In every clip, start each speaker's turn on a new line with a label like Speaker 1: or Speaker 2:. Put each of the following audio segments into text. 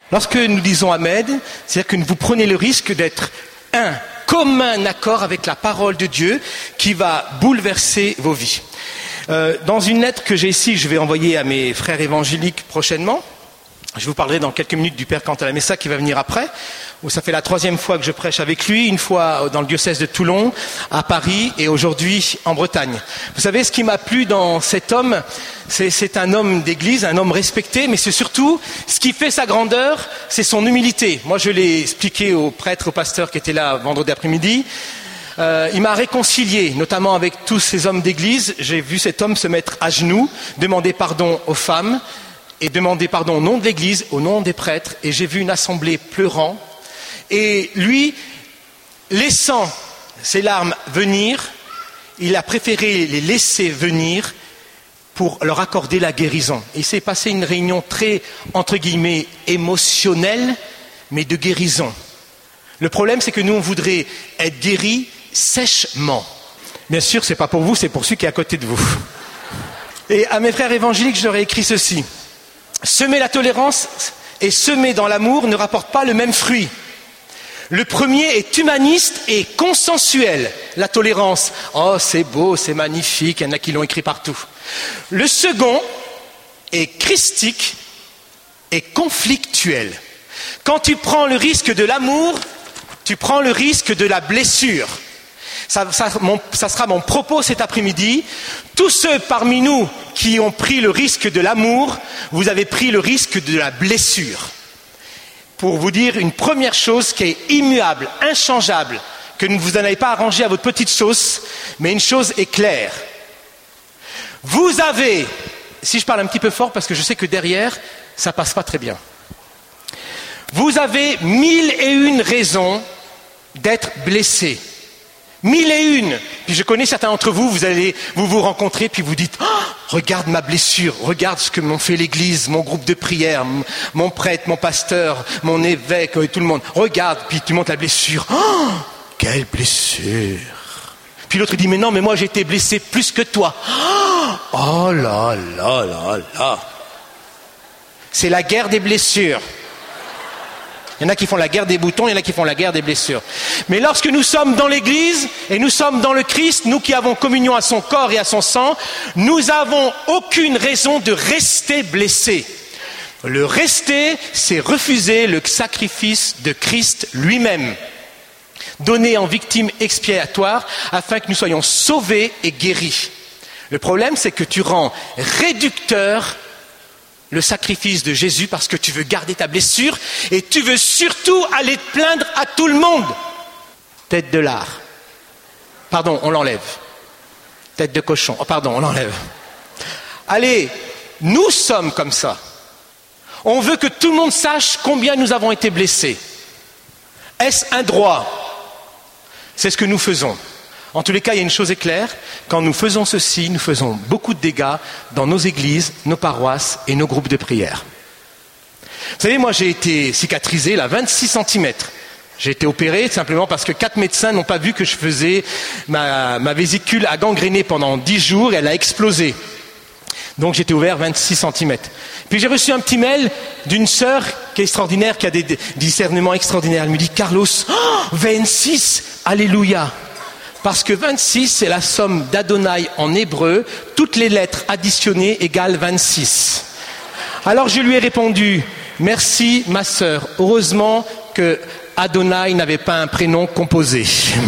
Speaker 1: Lorsque nous disons Amen, c'est-à-dire que vous prenez le risque d'être un commun accord avec la parole de Dieu qui va bouleverser vos vies. Dans une lettre que j'ai ici, je vais envoyer à mes frères évangéliques prochainement. Je vous parlerai dans quelques minutes du Père Cantalamessa qui va venir après, où ça fait la 3e fois que je prêche avec lui, une fois dans le diocèse de Toulon, à Paris et aujourd'hui en Bretagne. Vous savez, ce qui m'a plu dans cet homme, c'est un homme d'église, un homme respecté, mais c'est surtout, ce qui fait sa grandeur, c'est son humilité. Moi, je l'ai expliqué aux prêtres, aux pasteurs qui étaient là vendredi après-midi. Il m'a réconcilié, notamment avec tous ces hommes d'église. J'ai vu cet homme se mettre à genoux, demander pardon aux femmes et demander pardon au nom de l'église, au nom des prêtres. Et j'ai vu une assemblée pleurant. Et lui, laissant ses larmes venir, il a préféré les laisser venir pour leur accorder la guérison. Et il s'est passé une réunion très, entre guillemets, émotionnelle, mais de guérison. Le problème, c'est que nous, on voudrait être guéris sèchement. Bien sûr, c'est pas pour vous, c'est pour celui qui est à côté de vous. Et à mes frères évangéliques, je leur ai écrit ceci. Semer la tolérance et semer dans l'amour ne rapportent pas le même fruit. Le premier est humaniste et consensuel. La tolérance, oh c'est beau, c'est magnifique, il y en a qui l'ont écrit partout. Le second est christique et conflictuel. Quand tu prends le risque de l'amour, tu prends le risque de la blessure. Ça sera mon propos cet après-midi. Tous ceux parmi nous qui ont pris le risque de l'amour, vous avez pris le risque de la blessure. Pour vous dire une première chose qui est immuable, inchangeable, que vous n'en avez pas arrangé à votre petite sauce, mais une chose est claire. Vous avez, si je parle un petit peu fort parce que je sais que derrière, ça passe pas très bien. Vous avez 1001 raisons d'être blessé. 1001. Puis je connais certains d'entre vous, vous rencontrez, puis vous dites, oh, regarde ma blessure, regarde ce que m'ont fait l'église, mon groupe de prière, mon prêtre, mon pasteur, mon évêque, tout le monde. Regarde, puis tu montres la blessure. Oh, quelle blessure. Puis l'autre dit, mais non, mais moi j'ai été blessé plus que toi. Oh là là là là. C'est la guerre des blessures. Il y en a qui font la guerre des boutons, il y en a qui font la guerre des blessures. Mais lorsque nous sommes dans l'Église et nous sommes dans le Christ, nous qui avons communion à son corps et à son sang, nous n'avons aucune raison de rester blessés. Le rester, c'est refuser le sacrifice de Christ lui-même, donné en victime expiatoire afin que nous soyons sauvés et guéris. Le problème, c'est que tu rends réducteur le sacrifice de Jésus parce que tu veux garder ta blessure et tu veux surtout aller te plaindre à tout le monde. Tête de lard. Pardon, on l'enlève. Tête de cochon. Oh, pardon, on l'enlève. Allez, nous sommes comme ça. On veut que tout le monde sache combien nous avons été blessés. Est-ce un droit ? C'est ce que nous faisons. En tous les cas, il y a une chose est claire, quand nous faisons ceci, nous faisons beaucoup de dégâts dans nos églises, nos paroisses et nos groupes de prière. Vous savez, moi j'ai été cicatrisé, là, 26 cm. J'ai été opéré simplement parce que 4 médecins n'ont pas vu que je faisais ma vésicule a gangréné pendant 10 jours et elle a explosé. Donc j'étais ouvert 26 cm. Puis j'ai reçu un petit mail d'une sœur qui est extraordinaire, qui a des discernements extraordinaires. Elle me dit, Carlos, 26, alléluia. Parce que 26, c'est la somme d'Adonai en hébreu. Toutes les lettres additionnées égale 26. Alors je lui ai répondu, merci ma sœur. Heureusement que Adonai n'avait pas un prénom composé.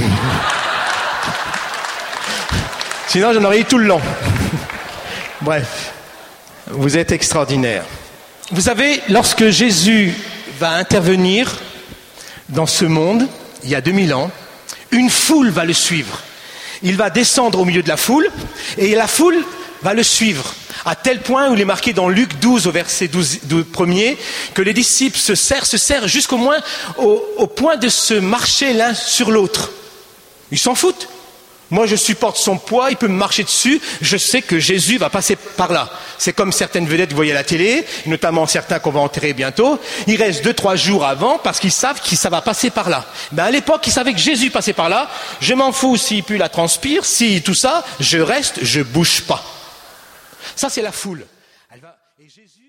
Speaker 1: Sinon j'en aurais eu tout le long. Bref, vous êtes extraordinaire. Vous savez, lorsque Jésus va intervenir dans ce monde, il y a 2000 ans, une foule va le suivre. Il va descendre au milieu de la foule et la foule va le suivre. À tel point où il est marqué dans Luc 12 au verset 12 premier que les disciples se serrent jusqu'au moins au point de se marcher l'un sur l'autre. Ils s'en foutent. Moi, je supporte son poids, il peut me marcher dessus, je sais que Jésus va passer par là. C'est comme certaines vedettes que vous voyez à la télé, notamment certains qu'on va enterrer bientôt. Ils restent 2-3 jours avant parce qu'ils savent que ça va passer par là. Ben à l'époque, ils savaient que Jésus passait par là. Je m'en fous s'il pue la transpire, si tout ça, je reste, je bouge pas. Ça, c'est la foule. Et Jésus